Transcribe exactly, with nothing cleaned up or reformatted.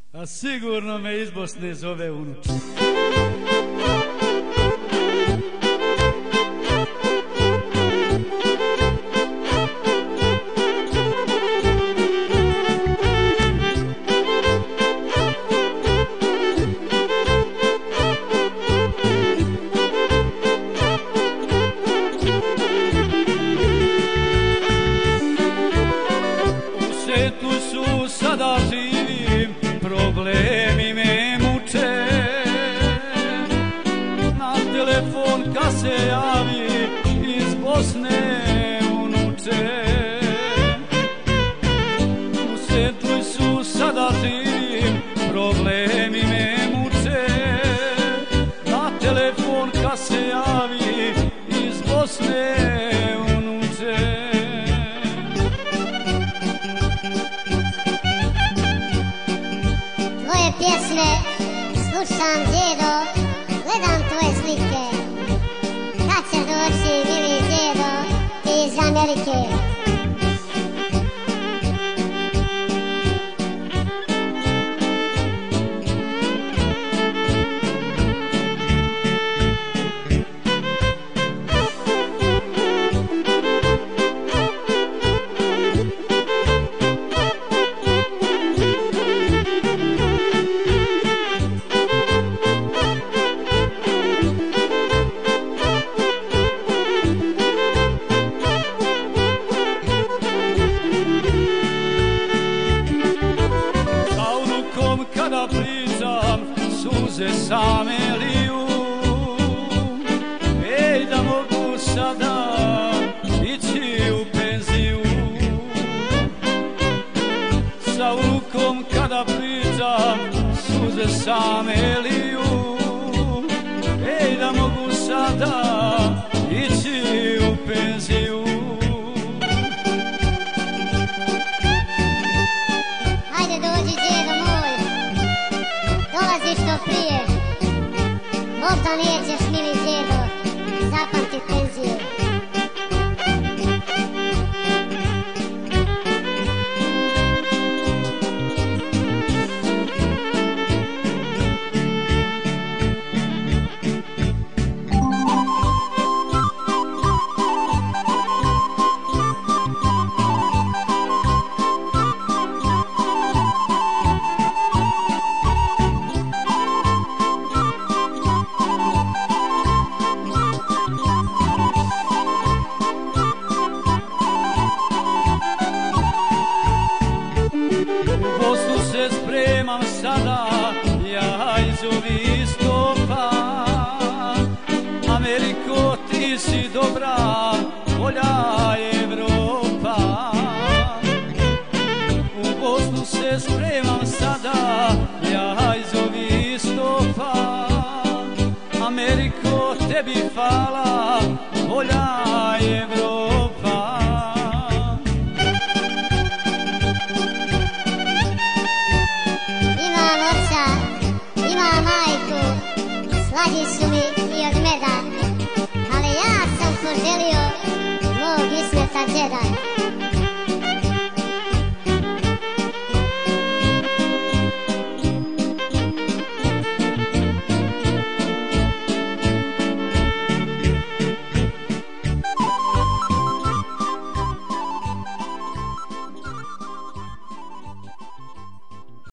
A sigurno me iz Bosne zove unuče. Tu su sada živim, problemi me muče. Na telefon kad se javi iz Bosne unuče. U Svetluj su sada živim, problemi me muče. Na telefon kad se javi iz Bosne unuče. Pjesme slušam, djedo, gledam tvoje slike. Kad će doći, mili djedo, ti iz Amerike? Kada pričam, suze same liju. Ej, da mogu sada ići u penziju. Sa unukom kada pričam, suze same liju. Ej, da mogu sada ići u penziju. Hajde dođi, djedo moj, dolazi što prije. Bog da nećeš, mili djedo, zapamtit penziju. Spremam sada, ja iz ovih stopa. Ameriko, ti si dobra, bolja Evropa. U Bosnu se spremam sada, ja iz ovih stopa. Ameriko, tebi hvala, bolja Evropa. Slađi su mi i od meda, ali ja sam poželio mog Ismeta džeda.